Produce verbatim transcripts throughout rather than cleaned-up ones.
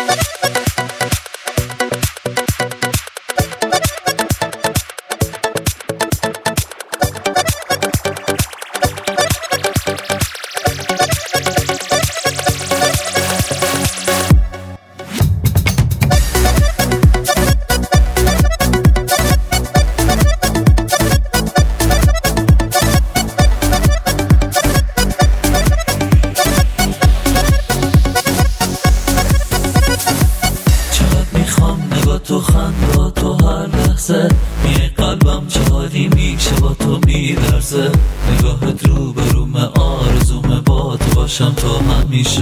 تو خنده تو هر لحظه میای قلبم چه حالی میشه با تو میلرزه نگاهت رو به رومه آرزومه با تو باشم تا همیشه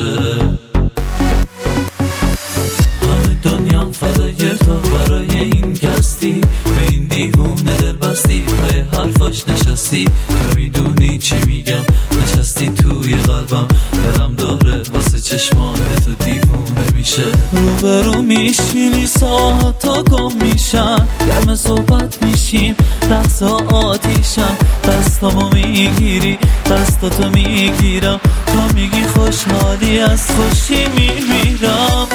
همه دنیام فدای تو برای این کستی به این دیوونه دل بستی پای حرفاش نشستی تو میدونی چی میگم نشستی توی قلبم دلم داره واسه چشمان تو دیوونه میشه روبرو میشینی ساعت تا گم میشن گرم صحبت میشیم رقص آتیشم دستامو میگیری دستاتو میگیرم تو میگی خوشحالی از خوشی میمیرم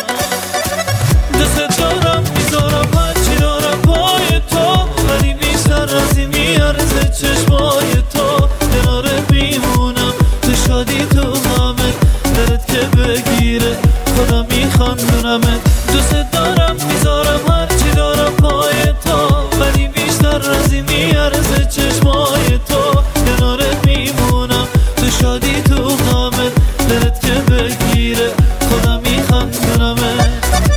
دست دارم میذارم هرچی دارم پای تو ولی بیشتر از این میارزه چشمای تو کناره میمونم تو شادی تو غمت دلت که بگیره خدا میخندونمت دوست دارم میذارم هرچی دارم پای تو ولی بیشتر از این میارزه چشمای تو کناره میمونم تو شادی تو غمت دلت که بگیره خدا میخندونمت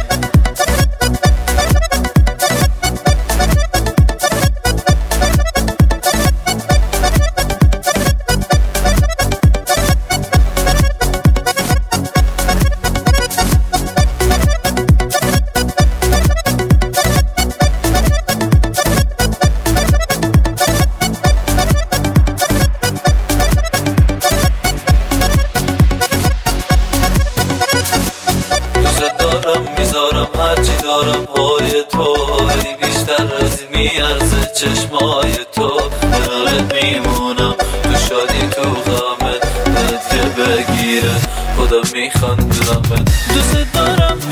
میذارم هرچی دارم پای تو ولی بیشتر از این میارزه چشمای تو کنارت میمونم تو شادی تو غمت دلت که بگیره خدا میخندونمت دوست دارم